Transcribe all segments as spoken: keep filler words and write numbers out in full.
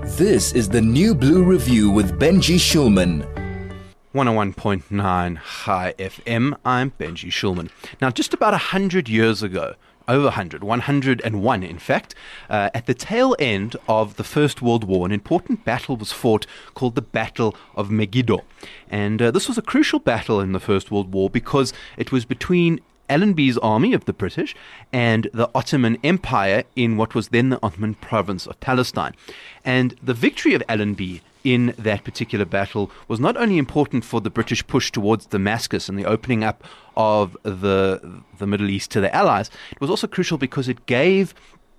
This is the New Blue Review with Benji Shulman. one oh one point nine High F M, I'm Benji Shulman. Now, just about one hundred years ago, over one hundred, one hundred and one in fact, uh, at the tail end of the First World War, an important battle was fought called the Battle of Megiddo. And uh, this was a crucial battle in the First World War because it was between Allenby's army of the British and the Ottoman Empire in what was then the Ottoman province of Palestine. And the victory of Allenby in that particular battle was not only important for the British push towards Damascus and the opening up of the the Middle East to the Allies, it was also crucial because it gave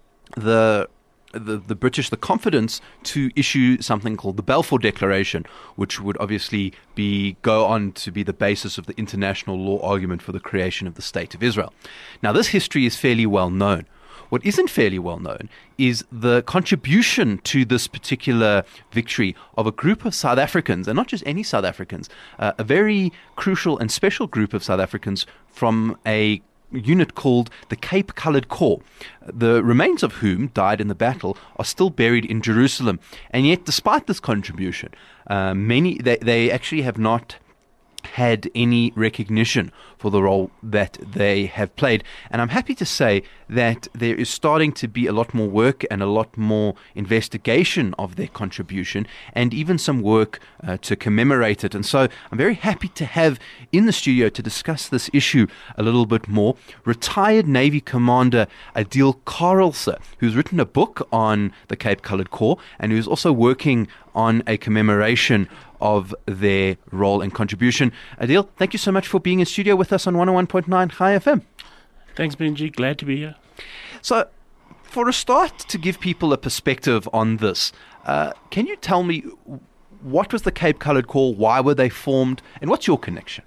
the The, the British the confidence to issue something called the Balfour Declaration, which would obviously be go on to be the basis of the international law argument for the creation of the State of Israel. Now, this history is fairly well known. What isn't fairly well known is the contribution to this particular victory of a group of South Africans, and not just any South Africans, uh, a very crucial and special group of South Africans from a unit called the Cape Coloured Corps, the remains of whom died in the battle are still buried in Jerusalem. And yet, despite this contribution, uh, many they, they actually have not had any recognition for the role that they have played. And I'm happy to say that there is starting to be a lot more work and a lot more investigation of their contribution, and even some work uh, to commemorate it. And so I'm very happy to have in the studio to discuss this issue a little bit more retired Navy Commander Adil Karelse, who's written a book on the Cape Coloured Corps and who's also working on a commemoration of their role and contribution. Adil, thank you so much for being in studio with us on one oh one point nine High F M. Thanks, Benji. Glad to be here. So, for a start, to give people a perspective on this, uh, can you tell me what was the Cape Coloured Corps, why were they formed, and what's your connection?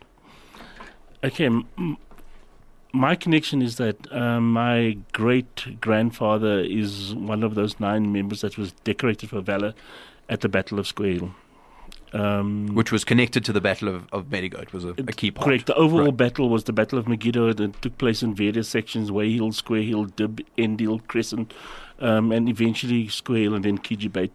Okay, m- my connection is that uh, my great-grandfather is one of those nine members that was decorated for valor at the Battle of Square Hill. Um, Which was connected to the Battle of, of Megiddo. It was a, a key part. Correct. The overall right. battle was the Battle of Megiddo that took place in various sections: Way Hill, Square Hill, Dib, End Hill, Crescent, um, and eventually Square Hill and then Kijibate.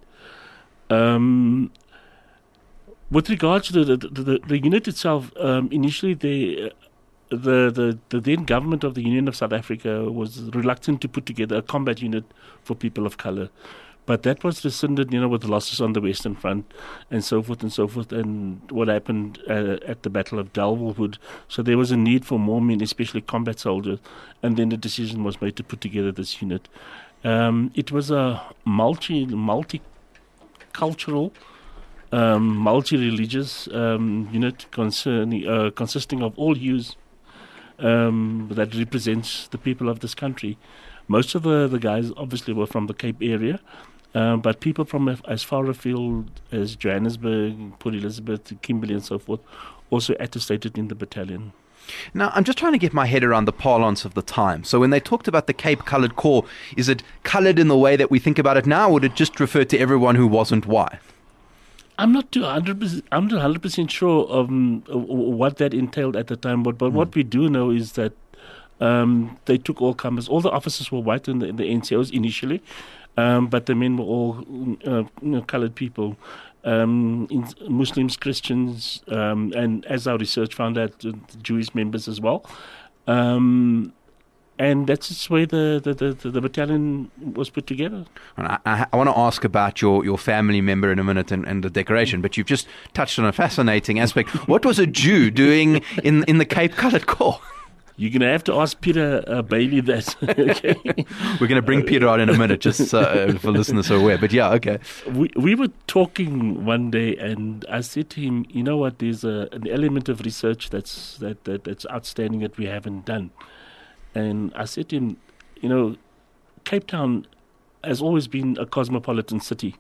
Um, with regards to the the, the, the unit itself, um, initially they, uh, the, the the then government of the Union of South Africa was reluctant to put together a combat unit for people of colour. But that was rescinded, you know, with the losses on the Western Front and so forth and so forth, and what happened uh, at the Battle of Delvelwood. So there was a need for more men, especially combat soldiers, and then the decision was made to put together this unit. Um, it was a multi, multicultural, um, multi-religious um, unit concerning, uh, consisting of all hues um, that represents the people of this country. Most of the, the guys obviously were from the Cape area. Um, but people from as far afield as Johannesburg, Port Elizabeth, Kimberley and so forth also attestated in the battalion. Now, I'm just trying to get my head around the parlance of the time. So when they talked about the Cape Coloured Corps, is it coloured in the way that we think about it now, or did it just refer to everyone who wasn't white? I'm not too one hundred percent, I'm not one hundred percent sure of um, what that entailed at the time, but, but mm. what we do know is that um, they took all comers. All the officers were white in the, in the N C Os initially. Um, but the men were all uh, you know, coloured people, um, in Muslims, Christians, um, and as our research found out, uh, Jewish members as well. Um, and that's just the way the, the, the, the battalion was put together. I, I, I want to ask about your, your family member in a minute and, and the decoration, but you've just touched on a fascinating aspect. What was a Jew doing in, in the Cape Coloured Corps? You're going to have to ask Peter uh, Bailey that. Okay. We're going to bring Peter out in a minute, just uh, for listeners who are aware. But yeah, okay. We we were talking one day, and I said to him, "You know what? There's a, an element of research that's that, that that's outstanding that we haven't done." And I said to him, "You know, Cape Town has always been a cosmopolitan city."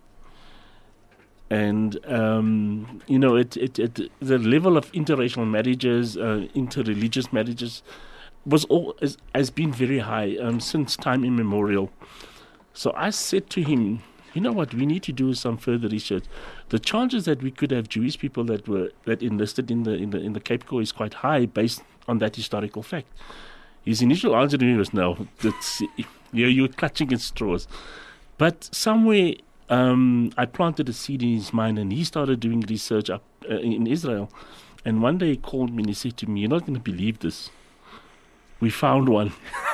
And, um, you know, it, it, it, the level of interracial marriages, uh, interreligious marriages, was all, has, has been very high um, since time immemorial. So I said to him, you know what, we need to do some further research. The chances that we could have Jewish people that were that enlisted in the in the in the Cape Corps is quite high based on that historical fact. His initial answer to me was no. That's, you're, you're clutching at straws. But somewhere um, I planted a seed in his mind, and he started doing research up uh, in Israel. And one day he called me and he said to me, "You're not going to believe this. We found one."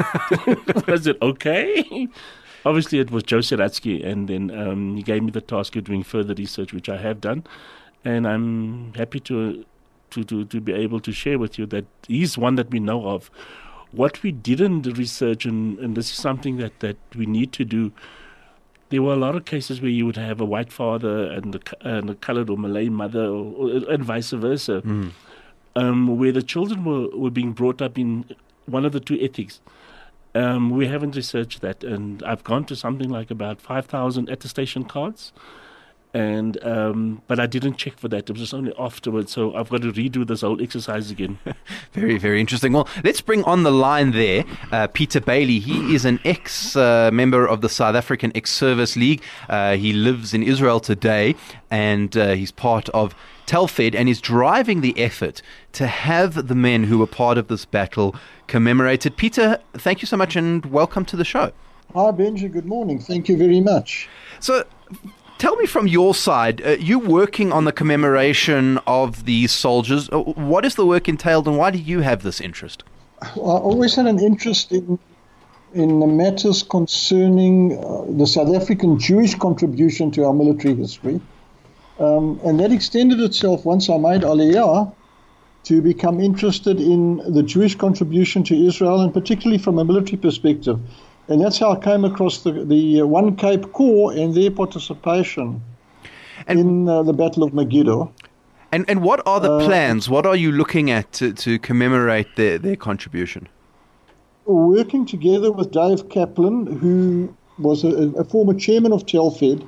I said, "Okay." Obviously, it was Joe Seratsky, and then um, he gave me the task of doing further research, which I have done, and I'm happy to, to, to, to be able to share with you that he's one that we know of. What we didn't research, and, and this is something that, that we need to do, there were a lot of cases where you would have a white father and a, and a colored or Malay mother, or, or, and vice versa, mm. um, where the children were, were being brought up in one of the two ethics. Um, we haven't researched that, and I've gone to something like about five thousand attestation cards, and um, but I didn't check for that. It was just only afterwards, so I've got to redo this whole exercise again. Very, very interesting. Well, let's bring on the line there uh, Peter Bailey. He is an ex-member uh, of the South African Ex-Service League. Uh, he lives in Israel today, and uh, he's part of Telfed, and is driving the effort to have the men who were part of this battle commemorated. Peter, thank you so much and welcome to the show. Hi, Benji. Good morning. Thank you very much. So, tell me from your side, uh, you working on the commemoration of these soldiers, uh, what is the work entailed and why do you have this interest? I always had an interest in in the matters concerning uh, the South African Jewish contribution to our military history. Um, and that extended itself once I made Aliyah to become interested in the Jewish contribution to Israel, and particularly from a military perspective. And that's how I came across the, the One Cape Corps and their participation and, in uh, the Battle of Megiddo. And and what are the uh, plans? What are you looking at to, to commemorate their, their contribution? Working together with Dave Kaplan, who was a, a former chairman of Telfed,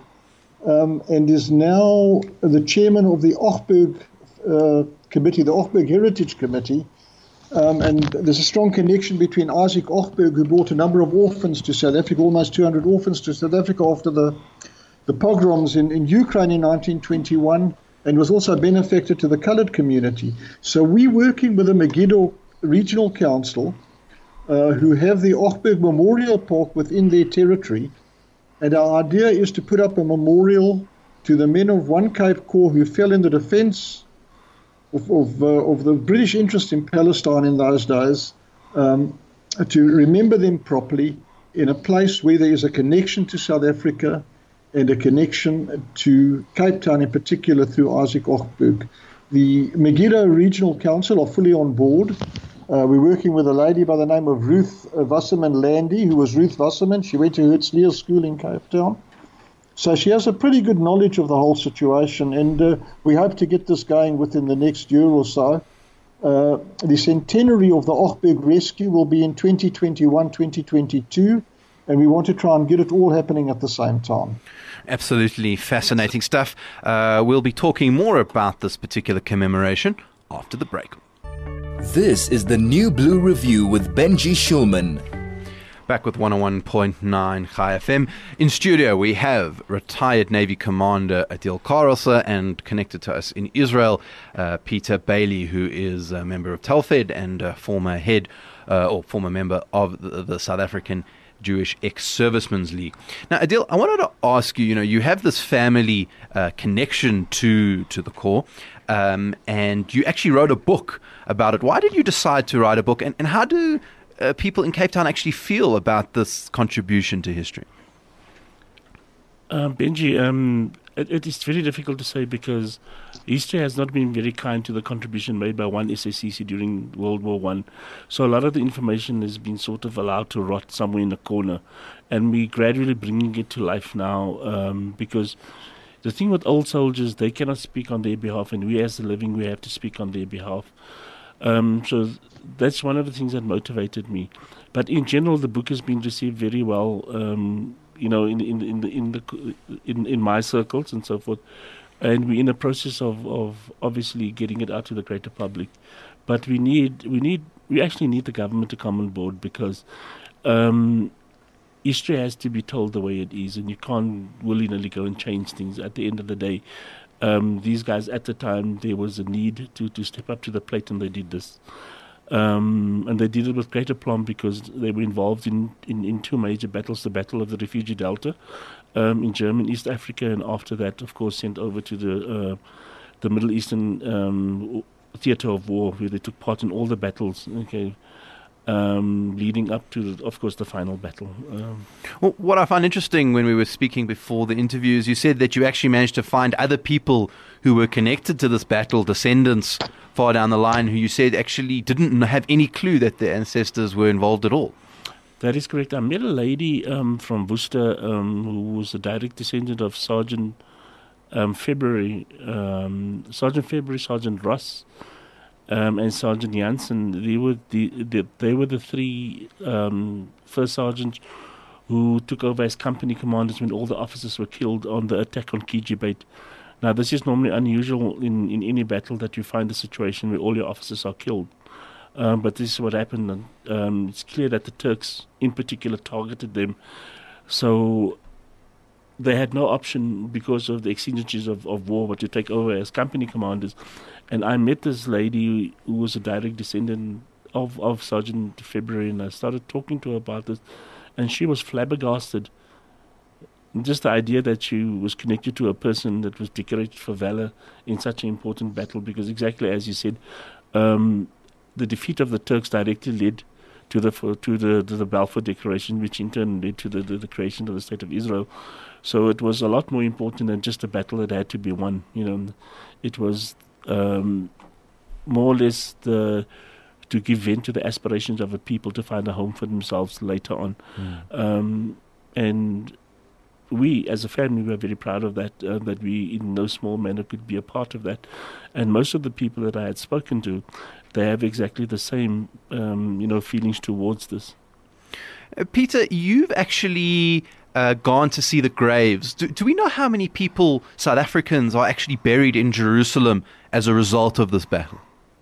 Um, and is now the chairman of the Ochberg uh, Committee, the Ochberg Heritage Committee. Um, and there's a strong connection between Isaac Ochberg, who brought a number of orphans to South Africa, almost two hundred orphans to South Africa after the, the pogroms in, in Ukraine in nineteen twenty-one, and was also a benefactor to the colored community. So we're working with the Megiddo Regional Council, uh, who have the Ochberg Memorial Park within their territory. And our idea is to put up a memorial to the men of One Cape Corps who fell in the defense of, of, uh, of the British interest in Palestine in those days, um, to remember them properly in a place where there is a connection to South Africa and a connection to Cape Town in particular through Isaac Ochberg. The Megiddo Regional Council are fully on board. Uh, we're working with a lady by the name of Ruth uh, Wasserman Landy, who was Ruth Wasserman. She went to Herzliya School in Cape Town. So she has a pretty good knowledge of the whole situation, and uh, we hope to get this going within the next year or so. Uh, the centenary of the Ochberg rescue will be in twenty twenty-one, twenty twenty-two, and we want to try and get it all happening at the same time. Absolutely fascinating stuff. Uh, we'll be talking more about this particular commemoration after the break. This is the New Blue Review with Benji Shulman. Back with one oh one point nine Chai F M. In studio, we have retired Navy Commander Adil Karelse, and connected to us in Israel, uh, Peter Bailey, who is a member of Telfed and a former head uh, or former member of the, the South African Jewish Ex-Servicemen's League. Now, Adil, I wanted to ask you, you know, you have this family uh, connection to, to the Corps, um, and you actually wrote a book about it. Why did you decide to write a book, and, and how do uh, people in Cape Town actually feel about this contribution to history? Uh, Benji, um, it, it is very difficult to say because history has not been very kind to the contribution made by one S A C C during World War One. So a lot of the information has been sort of allowed to rot somewhere in a corner, and we're gradually bringing it to life now, um, because the thing with old soldiers, they cannot speak on their behalf, and we as the living, we have to speak on their behalf. Um, so that's one of the things that motivated me. But in general, the book has been received very well, um, you know, in in in the, in the in in my circles and so forth. And we're in the process of, of obviously getting it out to the greater public. But we need we need we actually need the government to come on board, because um, history has to be told the way it is, and you can't willy-nilly go and change things. At the end of the day, um, these guys at the time, there was a need to, to step up to the plate, and they did this. Um, and they did it with great aplomb, because they were involved in, in, in two major battles, the Battle of the Refugee Delta um, in German East Africa, and after that, of course, sent over to the uh, the Middle Eastern um, theater of war, where they took part in all the battles. Okay. Um, leading up to, of course, the final battle. Um, well, what I find interesting when we were speaking before the interview is you said that you actually managed to find other people who were connected to this battle, descendants far down the line, who you said actually didn't have any clue that their ancestors were involved at all. That is correct. I met a lady um, from Worcester um, who was a direct descendant of Sergeant um, February, um, Sergeant February, Sergeant Ross, Um, and Sergeant Janssen. They were the, the they were the three um, first sergeants who took over as company commanders when all the officers were killed on the attack on Kijibate. Now, this is normally unusual in, in any battle, that you find a situation where all your officers are killed. Um, but this is what happened. And, um, it's clear that the Turks, in particular, targeted them. So they had no option, because of the exigencies of, of war, but to take over as company commanders. And I met this lady who was a direct descendant of, of Sergeant February, and I started talking to her about this, and she was flabbergasted. Just the idea that she was connected to a person that was decorated for valor in such an important battle, because exactly as you said, um, the defeat of the Turks directly led to the to the to the Balfour Declaration, which in turn led to the, the, the creation of the State of Israel. So it was a lot more important than just a battle that had to be won. You know, it was um, more or less the to give vent to the aspirations of a people to find a home for themselves later on. Mm. Um, and we, as a family, were very proud of that, uh, that we, in no small manner, could be a part of that. And most of the people that I had spoken to, they have exactly the same, um, you know, feelings towards this. Uh, Peter, you've actually uh, gone to see the graves. Do, do we know how many people, South Africans, are actually buried in Jerusalem as a result of this battle?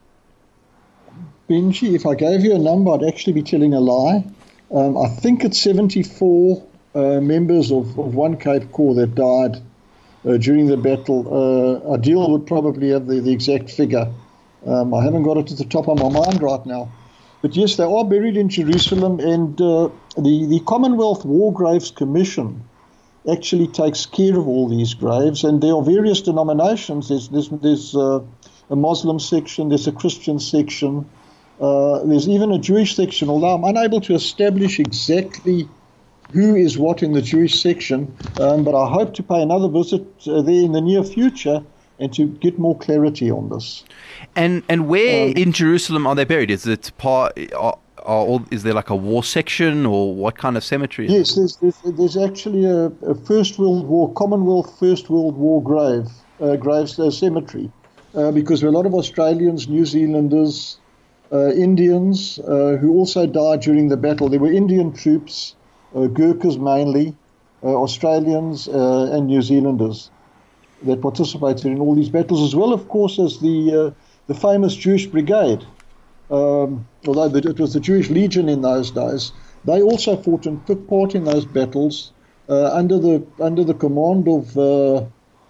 Benji, if I gave you a number, I'd actually be telling a lie. Um, I think it's seventy-four uh, members of, of one Cape Corps that died uh, during the battle. Uh, Adil would probably have the, the exact figure. Um, I haven't got it at the top of my mind right now. But yes, they are buried in Jerusalem, and uh, the, the Commonwealth War Graves Commission actually takes care of all these graves, and there are various denominations. There's, there's, there's uh, a Muslim section, there's a Christian section, uh, there's even a Jewish section, although I'm unable to establish exactly who is what in the Jewish section, um, but I hope to pay another visit uh, there in the near future and to get more clarity on this. And and where um, in Jerusalem are they buried? Is it part? Are, are all, is there like a war section, or what kind of cemetery? Is yes, there's, there's there's actually a, a First World War Commonwealth First World War grave uh, graves uh, cemetery, uh, because there are a lot of Australians, New Zealanders, uh, Indians uh, who also died during the battle. There were Indian troops, uh, Gurkhas mainly, uh, Australians uh, and New Zealanders that participated in all these battles, as well, of course, as the uh, the famous Jewish Brigade. Um, although it was the Jewish Legion in those days, they also fought and took part in those battles uh, under the under the command of uh,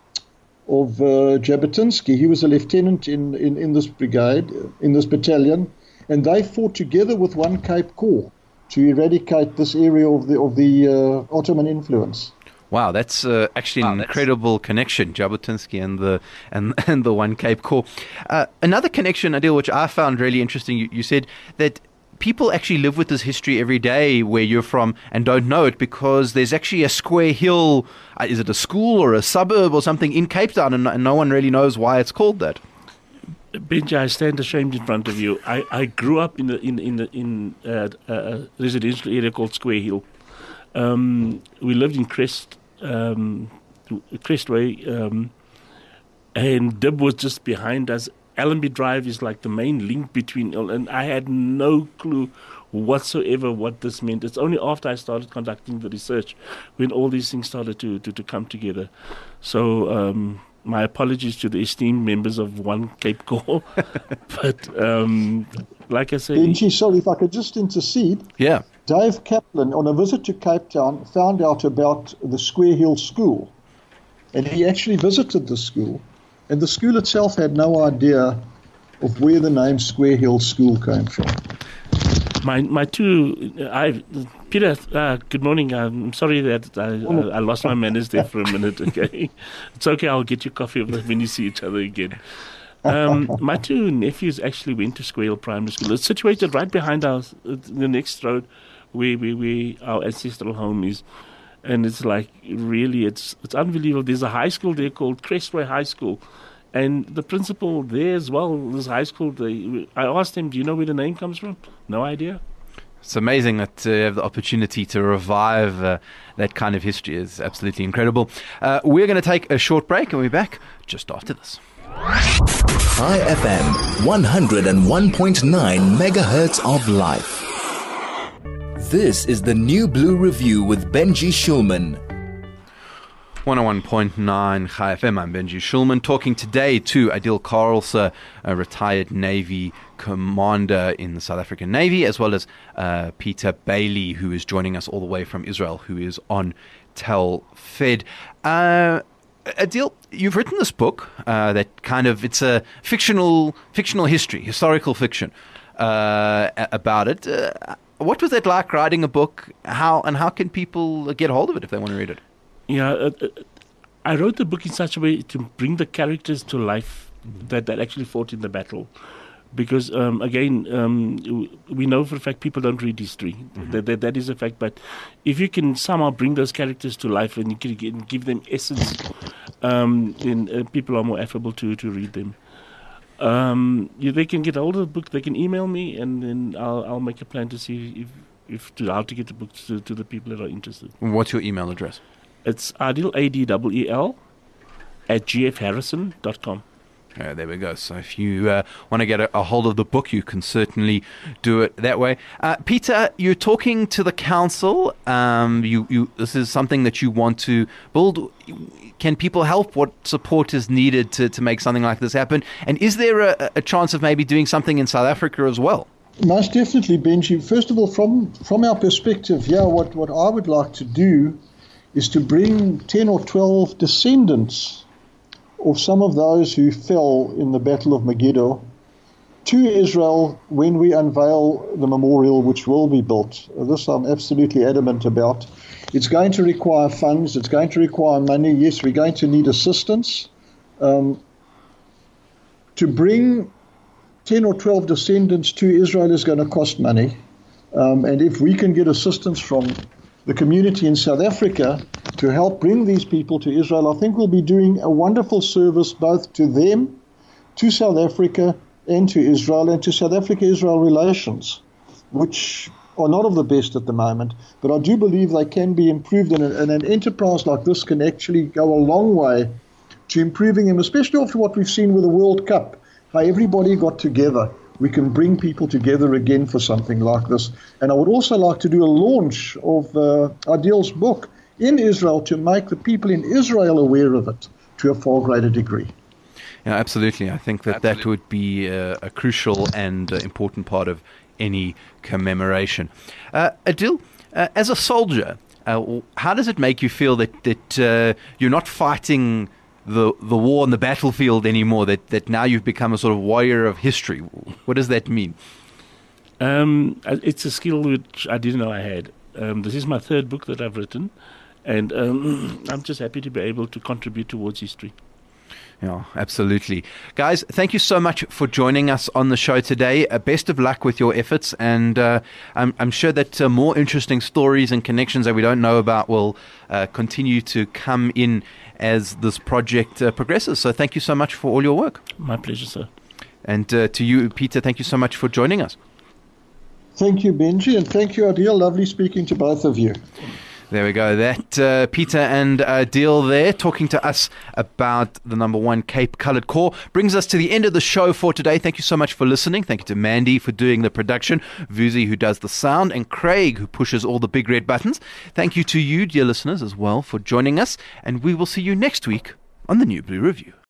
of uh, Jabotinsky. He was a lieutenant in, in, in this brigade, in this battalion, and they fought together with one Cape Corps to eradicate this area of the of the uh, Ottoman influence. Wow, that's uh, actually an wow, incredible connection, Jabotinsky and the and and the One Cape Corps. Uh, another connection, Adil, which I found really interesting. You, you said that people actually live with this history every day where you're from and don't know it, because there's actually a square hill. Uh, is it a school or a suburb or something in Cape Town, and, and no one really knows why it's called that? Benji, I stand ashamed in front of you. I, I grew up in the in in the, in uh, a residential area called Square Hill. Um, we lived in Crest. Um, Crestway, um, and Dib was just behind us. Allenby Drive is like the main link between, and I had no clue whatsoever what this meant. It's only after I started conducting the research when all these things started to, to, to come together. So um, my apologies to the esteemed members of One Cape Corps, but um, like I say... Benji, sorry, if I could just intercede. Yeah. Dave Kaplan, on a visit to Cape Town, found out about the Square Hill School. And he actually visited the school. And the school itself had no idea of where the name Square Hill School came from. My my two, I Peter, uh, good morning. I'm sorry that I, I, I lost my manners there for a minute. Okay, it's okay. I'll get you coffee when you see each other again. Um, my two nephews actually went to Square Hill Primary School. It's situated right behind our the next road where, where, where our ancestral home is, and it's like really, it's it's unbelievable. There's a high school there called Crestway High School, and the principal there as well. This high school, they, I asked him, "Do you know where the name comes from?" No idea. It's amazing that uh, you have the opportunity to revive uh, that kind of history. Is absolutely incredible. Uh, we're going to take a short break and we'll be back just after this. High F M, one oh one point nine megahertz of life. This is the New Blue Review with Benji Shulman. one oh one point nine High F M, I'm Benji Shulman, talking today to Adil Carlse, a retired Navy commander in the South African Navy, as well as uh, Peter Bailey, who is joining us all the way from Israel, who is on Telfed. Uh, Adil, you've written this book uh, that kind of, it's a fictional fictional history, historical fiction uh, about it. Uh, what was it like writing a book? How and how can people get hold of it if they want to read it? Yeah, uh, uh, I wrote the book in such a way to bring the characters to life that, that actually fought in the battle. Because, um, again, um, we know for a fact people don't read history. Mm-hmm. That, that that is a fact. But if you can somehow bring those characters to life and you can get, give them essence, um, then uh, people are more affable to, to read them. Um, you, they can get hold of the book. They can email me, and then I'll, I'll make a plan to see if, if to, how to get the book to, to the people that are interested. What's your email address? It's Adil, A D E E L, at g f harrison dot com. Uh, there we go. So if you uh, want to get a, a hold of the book, you can certainly do it that way. Uh, Peter, you're talking to the council. Um, you, you, this is something that you want to build. Can people help? What support is needed to, to make something like this happen? And is there a, a chance of maybe doing something in South Africa as well? Most definitely, Benji. First of all, from, from our perspective, yeah, what, what I would like to do is to bring ten or twelve descendants of some of those who fell in the Battle of Megiddo to Israel when we unveil the memorial which will be built. This I'm absolutely adamant about. It's going to require funds. It's going to require money. Yes, we're going to need assistance. Um, to bring ten or twelve descendants to Israel is going to cost money. Um, and if we can get assistance from the community in South Africa to help bring these people to Israel, I think we'll be doing a wonderful service both to them, to South Africa, and to Israel, and to South Africa-Israel relations, which are not of the best at the moment. But I do believe they can be improved, and, and an enterprise like this can actually go a long way to improving them, especially after what we've seen with the World Cup, how everybody got together. We can bring people together again for something like this. And I would also like to do a launch of uh, Adil's book in Israel to make the people in Israel aware of it to a far greater degree. Yeah, absolutely. I think that absolutely. that would be a, a crucial and uh, important part of any commemoration. Uh, Adil, uh, as a soldier, uh, how does it make you feel that, that uh, you're not fighting the the war on the battlefield anymore, that, that now you've become a sort of warrior of history? What does that mean? Um, it's a skill which I didn't know I had. Um, this is my third book that I've written, and um, I'm just happy to be able to contribute towards history. Yeah, absolutely. Guys, thank you so much for joining us on the show today. Uh, best of luck with your efforts, and uh, I'm, I'm sure that uh, more interesting stories and connections that we don't know about will uh, continue to come in as this project uh, progresses. So thank you so much for all your work. My pleasure, sir. And uh, to you, Peter, thank you so much for joining us. Thank you, Benji, and thank you, Adil. Lovely speaking to both of you. There we go. That uh, Peter and uh, Adil there talking to us about the number one Cape Coloured Corps brings us to the end of the show for today. Thank you so much for listening. Thank you to Mandy for doing the production, Vuzi who does the sound, and Craig who pushes all the big red buttons. Thank you to you, dear listeners, as well for joining us, and we will see you next week on the New Blue Review.